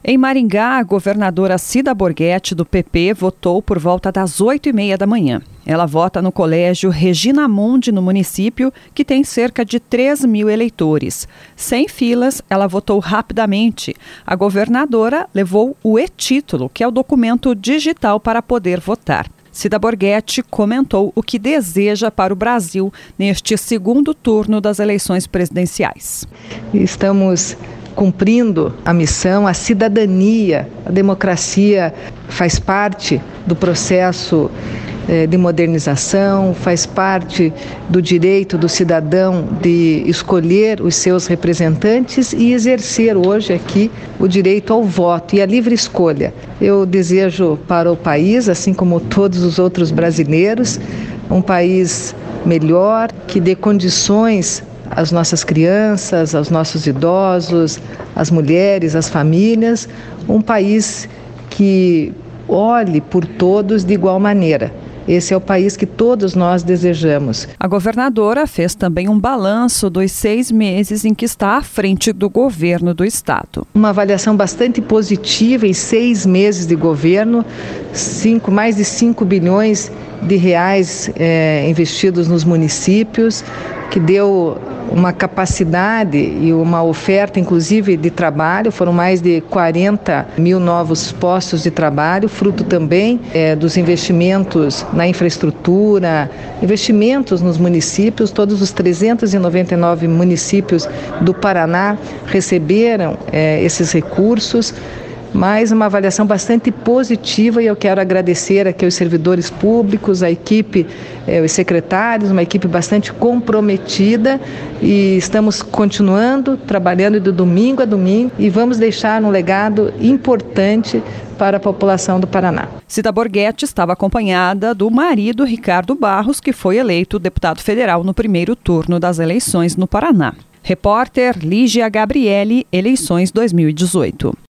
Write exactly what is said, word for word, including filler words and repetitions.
Em Maringá, a governadora Cida Borghetti, do P P, votou por volta das oito e meia da manhã. Ela vota no colégio Regina Mundi, no município, que tem cerca de três mil eleitores. Sem filas, ela votou rapidamente. A governadora levou o e-título, que é o documento digital para poder votar. Cida Borghetti comentou o que deseja para o Brasil neste segundo turno das eleições presidenciais. Estamos cumprindo a missão, a cidadania, a democracia faz parte do processo de modernização, faz parte do direito do cidadão de escolher os seus representantes e exercer hoje aqui o direito ao voto e à livre escolha. Eu desejo para o país, assim como todos os outros brasileiros, um país melhor, que dê condições às nossas crianças, aos nossos idosos, às mulheres, às famílias, um país que olhe por todos de igual maneira. Esse é o país que todos nós desejamos. A governadora fez também um balanço dos seis meses em que está à frente do governo do estado. Uma avaliação bastante positiva em seis meses de governo, cinco, mais de cinco bilhões de reais é, investidos nos municípios, que deu uma capacidade e uma oferta, inclusive, de trabalho. Foram mais de quarenta mil novos postos de trabalho, fruto também é, dos investimentos na infraestrutura, investimentos nos municípios. Todos os trezentos e noventa e nove municípios do Paraná receberam é, esses recursos. Mas uma avaliação bastante positiva, e eu quero agradecer aqui aos servidores públicos, a equipe, eh, os secretários, uma equipe bastante comprometida, e estamos continuando, trabalhando de domingo a domingo, e vamos deixar um legado importante para a população do Paraná. Cida Borghetti estava acompanhada do marido Ricardo Barros, que foi eleito deputado federal no primeiro turno das eleições no Paraná. Repórter Lígia Gabriele, eleições dois mil e dezoito.